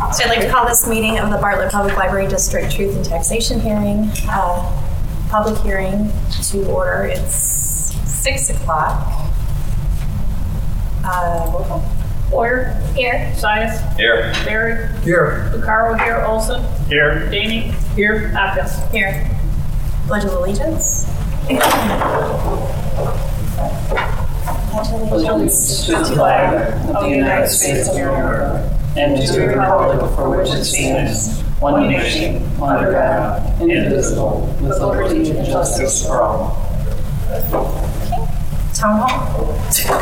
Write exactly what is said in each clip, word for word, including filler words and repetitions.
So I'd like to call this meeting of the Bartlett Public Library District Truth and Taxation Hearing, uh, public hearing to order. It's six o'clock. Uh, roll call. Boyer. Here. Sias. Here. Barry. Here. Lucaro here. Olson. Here. Daney. Here. Hopkins. Here. Pledge of Allegiance. Allegiance to the flag of the United States of America and to the republic for which it stands, one nation, under God, indivisible, with liberty and justice for all. Town Hall.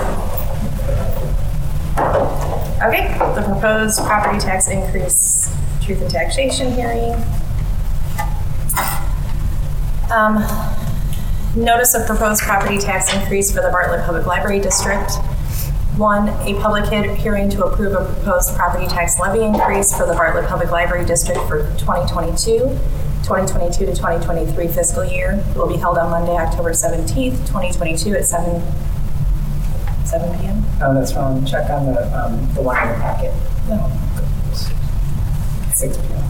Okay, the proposed property tax increase, truth and taxation hearing. Um, notice of proposed property tax increase for the Bartlett Public Library District. One, a public hearing to approve a proposed property tax levy increase for the Bartlett Public Library District for twenty twenty-two. twenty twenty-two to twenty twenty-three fiscal year will be held on Monday, October seventeenth, twenty twenty-two at seven p.m. Oh, that's wrong. Check on the um, the one in the packet. No. six p.m.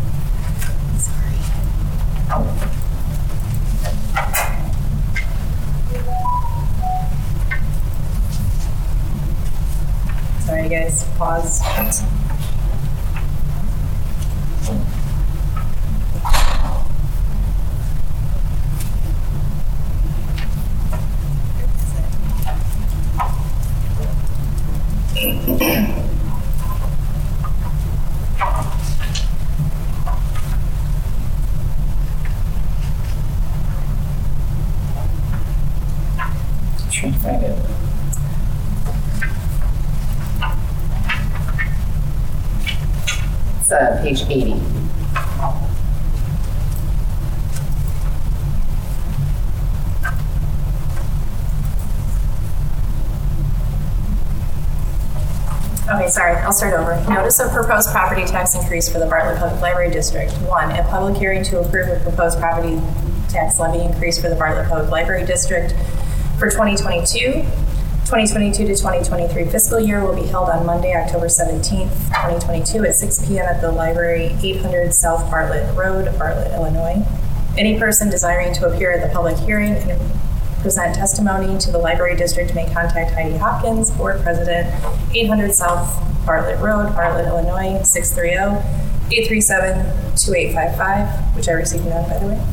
Sorry. Sorry, guys. Pause. Trying to find it. It's uh, page eighty. Okay, sorry, I'll start over. Notice of proposed property tax increase for the Bartlett Public Library District. One, a public hearing to approve a proposed property tax levy increase for the Bartlett Public Library District for twenty twenty-two. twenty twenty-two to twenty twenty-three fiscal year will be held on Monday, October seventeenth, twenty twenty-two at six p.m. at the library, eight hundred South Bartlett Road, Bartlett, Illinois. Any person desiring to appear at the public hearing and present testimony to the library district may contact Heidi Hopkins, board president, eight hundred South Bartlett Road, Bartlett, Illinois, six three zero, eight three seven, two eight five five, which I received none, by the way.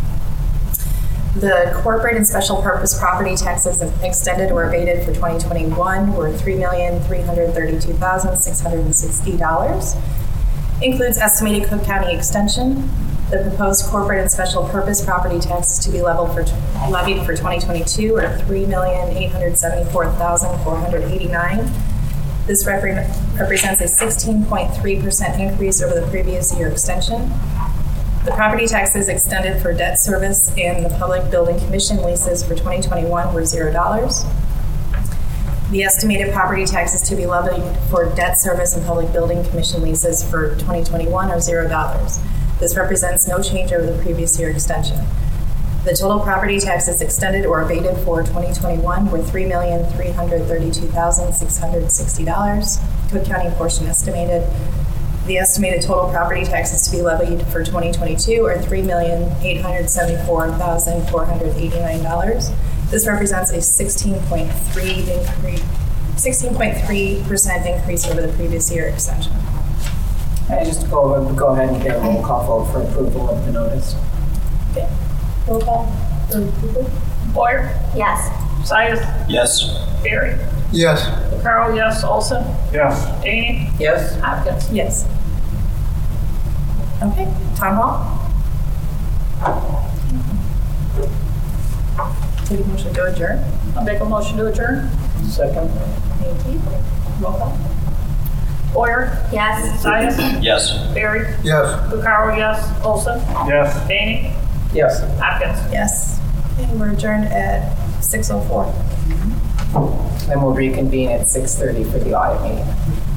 The corporate and special purpose property taxes extended or abated for twenty twenty-one were three million three hundred thirty-two thousand six hundred sixty dollars. Includes estimated Cook County extension. The proposed corporate and special purpose property taxes to be leveled for levied for twenty twenty-two are three million eight hundred seventy-four thousand four hundred eighty-nine. This repre- represents a sixteen point three percent increase over the previous year extension. The property taxes extended for debt service and the public building commission leases for twenty twenty-one were zero dollars. The estimated property taxes to be levied for debt service and public building commission leases for twenty twenty-one are zero dollars. This represents no change over the previous year extension. The total property taxes extended or abated for twenty twenty-one were three million three hundred thirty-two thousand six hundred sixty dollars. Cook County portion estimated. The estimated total property taxes to be levied for twenty twenty-two are three million eight hundred seventy-four thousand four hundred eighty-nine dollars. This represents a sixteen point three increase, sixteen point three percent increase over the previous year extension. I just go over, go ahead and get a roll call vote for approval of the notice. Okay. Roll call. Boyer. Yes. Sias. Yes. Barry. Yes. Lucaro yes. Olson. Yes. Daney. Yes. Hopkins. Yes. Okay. Town Hall. Take a motion to adjourn. I'll make a motion to adjourn. Second. Thank you. Roll call. Boyer. Yes. Sias. Yes. Barry. Yes. Lucaro yes. Olson. Yes. Daney. Yes. Hopkins. Yes. And we're adjourned at six oh four. Then we'll reconvene at six thirty for the audit meeting.